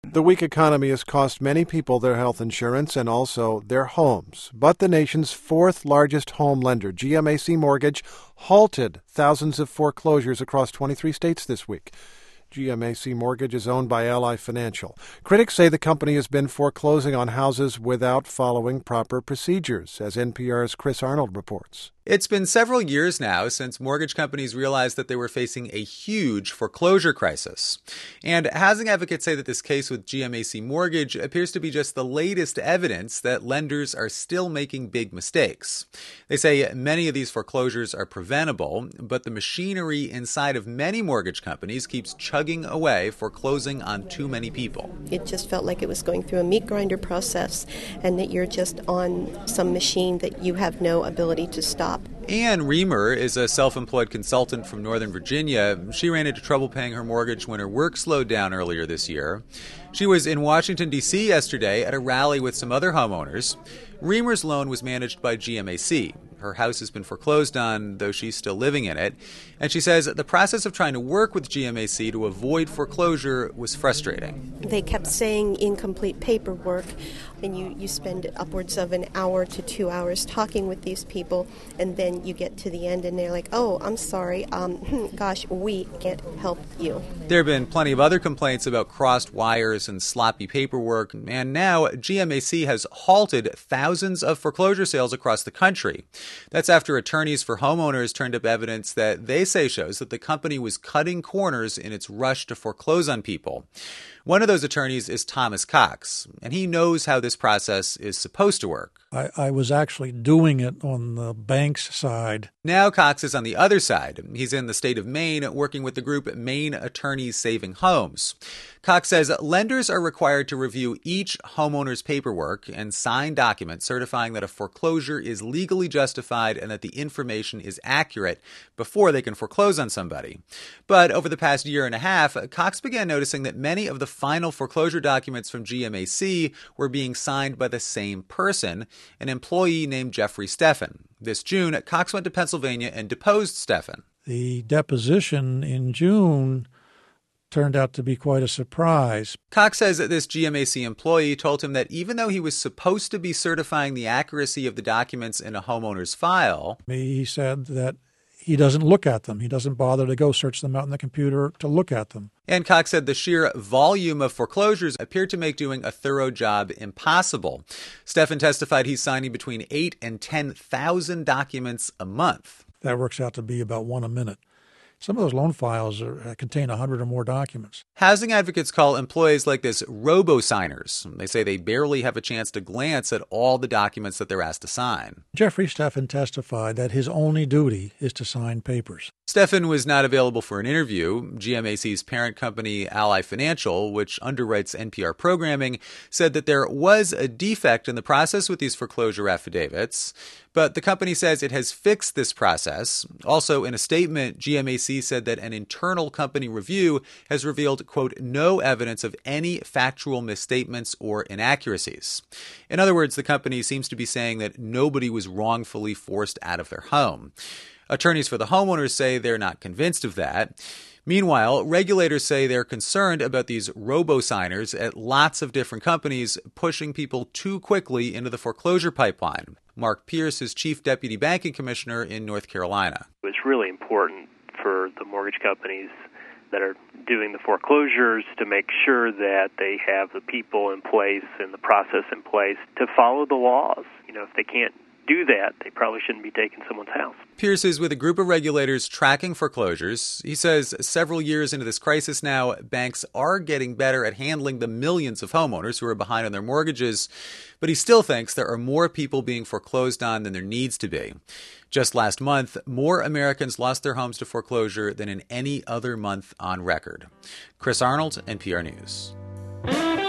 The weak economy has cost many people their health insurance and also their homes. But the nation's fourth largest home lender, GMAC Mortgage, halted thousands of foreclosures across 23 states this week. GMAC Mortgage is owned by Ally Financial. Critics say the company has been foreclosing on houses without following proper procedures, as NPR's Chris Arnold reports. It's been several years now since mortgage companies realized that they were facing a huge foreclosure crisis. And housing advocates say that this case with GMAC Mortgage appears to be just the latest evidence that lenders are still making big mistakes. They say many of these foreclosures are preventable, but the machinery inside of many mortgage companies keeps chugging away, foreclosing on too many people. It just felt like it was going through a meat grinder process and that you're just on some machine that you have no ability to stop. Ann Reamer is a self-employed consultant from Northern Virginia. She ran into trouble paying her mortgage when her work slowed down earlier this year. She was in Washington, D.C. yesterday at a rally with some other homeowners. Reamer's loan was managed by GMAC. Her house has been foreclosed on, though she's still living in it. And she says the process of trying to work with GMAC to avoid foreclosure was frustrating. They kept saying incomplete paperwork, and you spend upwards of an hour to 2 hours talking with these people, and then you get to the end and they're like, oh, I'm sorry, gosh, we can't help you. There have been plenty of other complaints about crossed wires and sloppy paperwork, and now GMAC has halted thousands of foreclosure sales across the country. That's after attorneys for homeowners turned up evidence that they say shows that the company was cutting corners in its rush to foreclose on people. One of those attorneys is Thomas Cox, and he knows how this process is supposed to work. I was actually doing it on the bank's side. Now Cox is on the other side. He's in the state of Maine, working with the group Maine Attorneys Saving Homes. Cox says lenders are required to review each homeowner's paperwork and sign documents certifying that a foreclosure is legally justified and that the information is accurate before they can foreclose on somebody. But over the past year and a half, Cox began noticing that many of the final foreclosure documents from GMAC were being signed by the same person, an employee named Jeffrey Steffen. This June, Cox went to Pennsylvania and deposed Steffen. The deposition in June turned out to be quite a surprise. Cox says that this GMAC employee told him that even though he was supposed to be certifying the accuracy of the documents in a homeowner's file, he said that he doesn't look at them. He doesn't bother to go search them out in the computer to look at them. And Cox said the sheer volume of foreclosures appeared to make doing a thorough job impossible. Steffen testified he's signing between 8,000 and 10,000 documents a month. That works out to be about one a minute. Some of those loan files contain 100 or more documents. Housing advocates call employees like this robo-signers. They say they barely have a chance to glance at all the documents that they're asked to sign. Jeffrey Steffen testified that his only duty is to sign papers. Steffen was not available for an interview. GMAC's parent company, Ally Financial, which underwrites NPR programming, said that there was a defect in the process with these foreclosure affidavits. But the company says it has fixed this process. Also, in a statement, GMAC said that an internal company review has revealed, quote, no evidence of any factual misstatements or inaccuracies. In other words, the company seems to be saying that nobody was wrongfully forced out of their home. Attorneys for the homeowners say they're not convinced of that. Meanwhile, regulators say they're concerned about these robo-signers at lots of different companies pushing people too quickly into the foreclosure pipeline. Mark Pierce is Chief Deputy Banking Commissioner in North Carolina. It's really important for the mortgage companies that are doing the foreclosures to make sure that they have the people in place and the process in place to follow the laws. If they can't do that, they probably shouldn't be taking someone's house. Pierce is with a group of regulators tracking foreclosures. He says several years into this crisis now, banks are getting better at handling the millions of homeowners who are behind on their mortgages, but he still thinks there are more people being foreclosed on than there needs to be. Just last month, more Americans lost their homes to foreclosure than in any other month on record. Chris Arnold, NPR News.